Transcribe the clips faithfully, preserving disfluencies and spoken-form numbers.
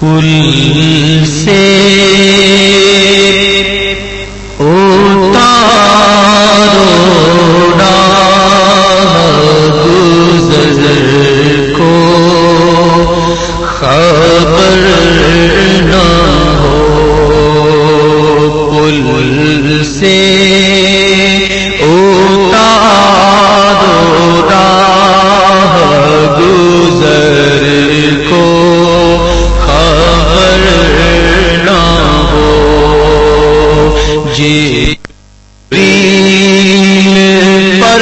پل سے اتارو راہ گزر کو خبر نہ ہو، پل سے اتارو راہ گزر کو خبر نہ ہو، جبریل پر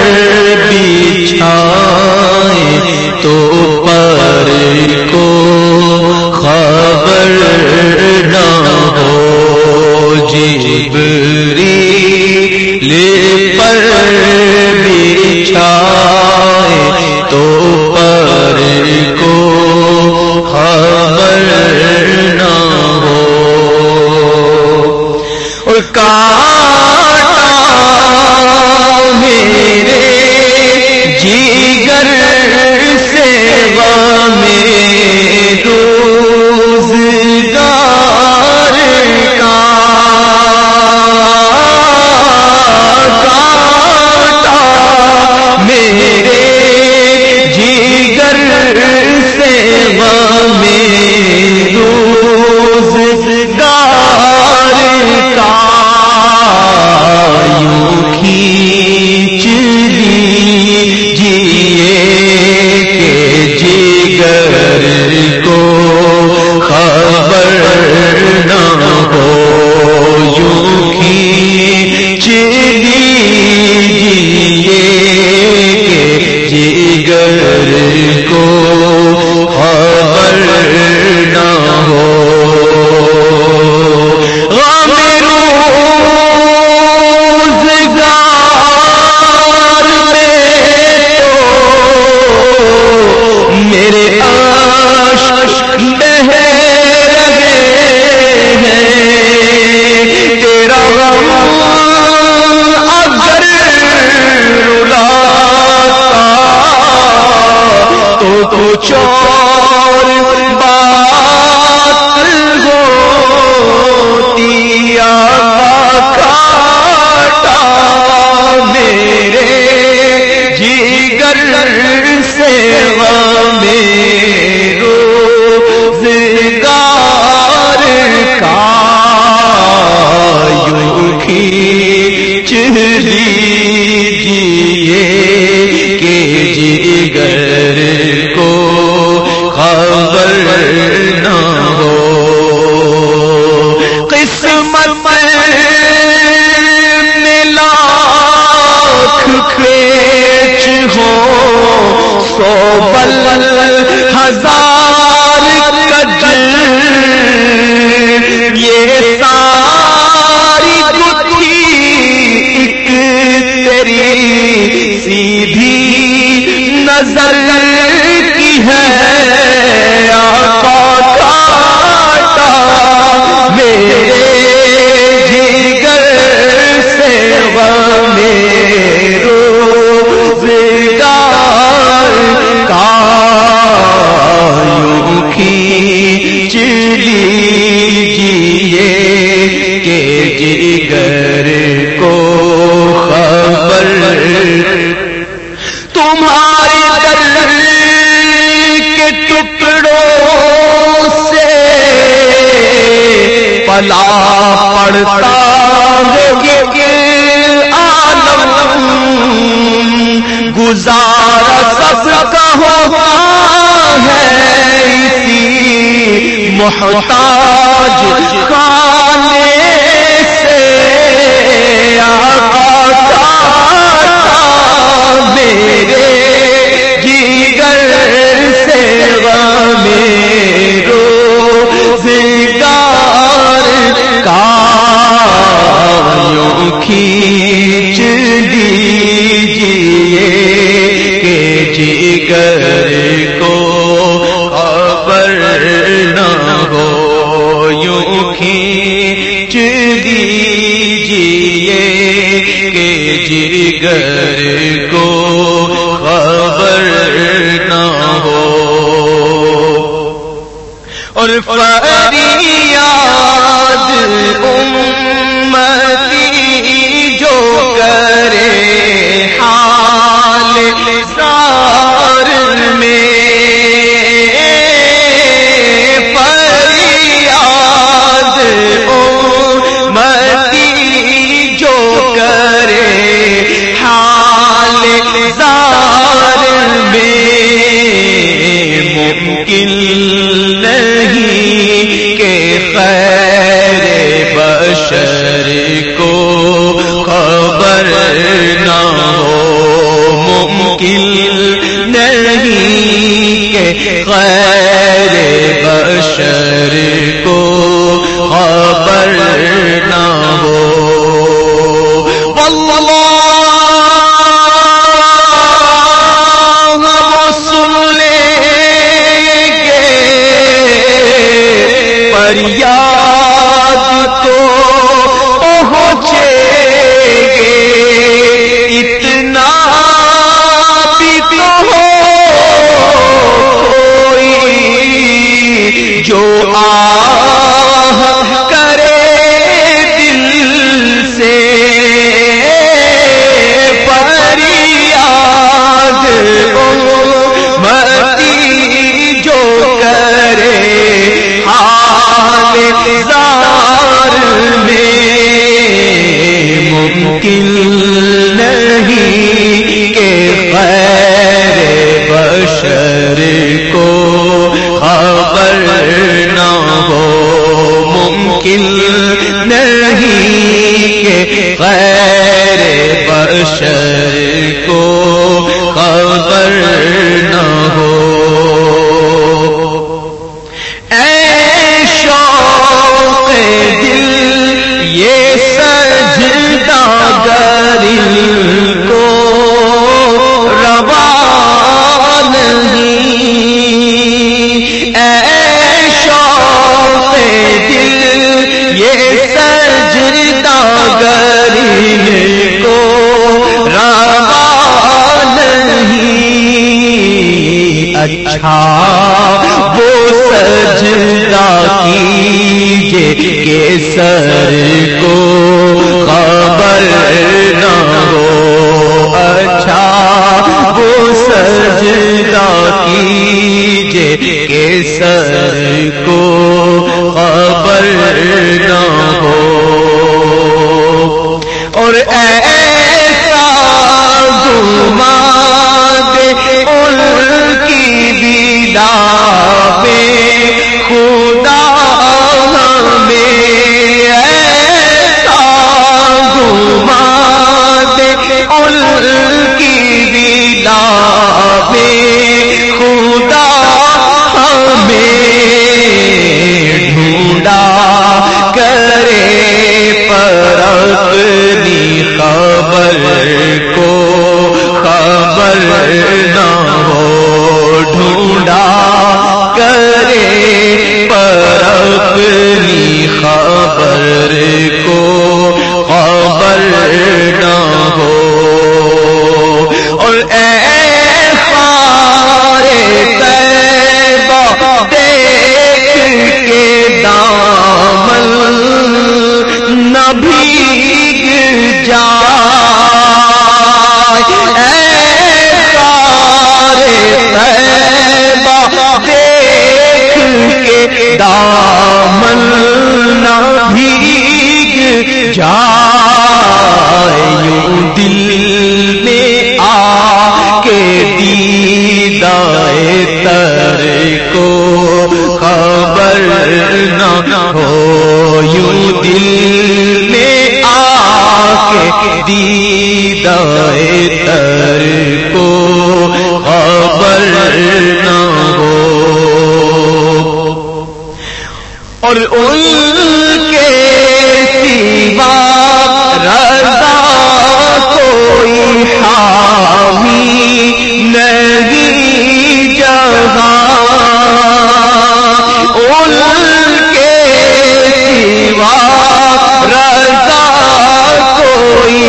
بچھائے تو پر کو خبر نہ ہو، جبریل پر بچھائے تو پر کو خبر نہ ہو، اور کاٹا میرے جگر سے غم روزگار کا، کاٹا میرے جگر سے غم روزگار کا، یوں کھینچ لیجیے کہ جگر کو خبر نہ ہو، یوں کھینچ لیجیے کہ جگر کو خبر نہ ہو، غم روزگار میں تو میرے عاشق بہہ رہے ہیں، تیرا غم اگر رلاتا تو کچھ اور بات ہوتی، آقا کاٹا میرے جگر سے غم روزگار کا، یوں کھینچ لیجیے کہ جگر کو خبر نہ ہو، قسمت میں لاکھ کھیچ ہو، سو بل ہزار کج، یہ ساری گتھی ایک تیری سیدھی نظر کی ہے، آقا کاٹا میرے جگر سے غم روزگار کا، یوں کھینچ لیجیے کہ جگر کو خبر، تمہارے در کے ٹکڑوں سے پلا پڑتا ہے یہ عالم، گزارا سب کا ہوتا ہے اسی محتاج خانے سے، آقا کاٹا میرے جگر سے غم روزگار کا، یوں کھینچ لیجیے کہ جگر کو خبر نہ ہو، یوں کھینچ لیجیے کہ جگر کو خبر نہ ہو، اور فریاد امتی جو کرے حال زار میں، فریاد امتی جو کرے حال زار میں، ممکن خیر بشر کو خبر نہ ہو، ممکن نہیں کہ خیر بشر کو خبر نہ ہو۔ واللہ فریاد کو پہنچے گے، اتنا بھی تو ہو کوئی جو آہ کرے دل سے، فریاد امتی جو کرے زار میں، ممکن نہیں کہ خیر بشر کو خبر نہ ہو، ممکن نہیں کہ خیر بشر کو خبر نہ ہو۔ کو روا نہیں، اے شوق دل یہ سجدہ گرل کو روا نہیں، اچھا وہ سجدہ کیجے کہ سر کو خبر نہ ہو، اچھا وہ سجدہ کیجے کہ سر کو خبر نہ ہو، اور ایسا گمان دے ان کی دیدہ میں خدا ہمیں، خدا ہمیں ڈھونڈا کرے پر اپنی خبر کو خبر نہ ہو، ڈھونڈا کرے پر اپنی خبر کو خبر نہ ہو، اور اے بھیگ جائے، اے سارے طیبہ دیکھ کے دامن نہ بھیگ جائے، یوں دل میں آ کے دیدائے تر کو خبر نہ ہو، یوں دل دیدائے تر کو خبر نہ ہو، اور ان کے سوا رضا کوئی حامی نہیں جہاں، ان کے سوا رضا کوئی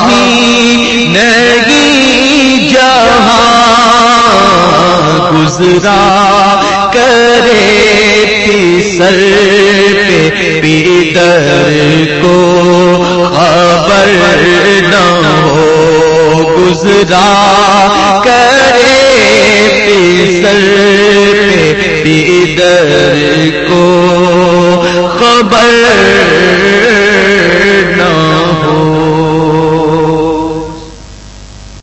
حامی نہیں جہاں، گزر گزرا کرے سر پہ پیدر کو خبر نہ ہو، گزرا کرے سر پہ پیدر کو خبر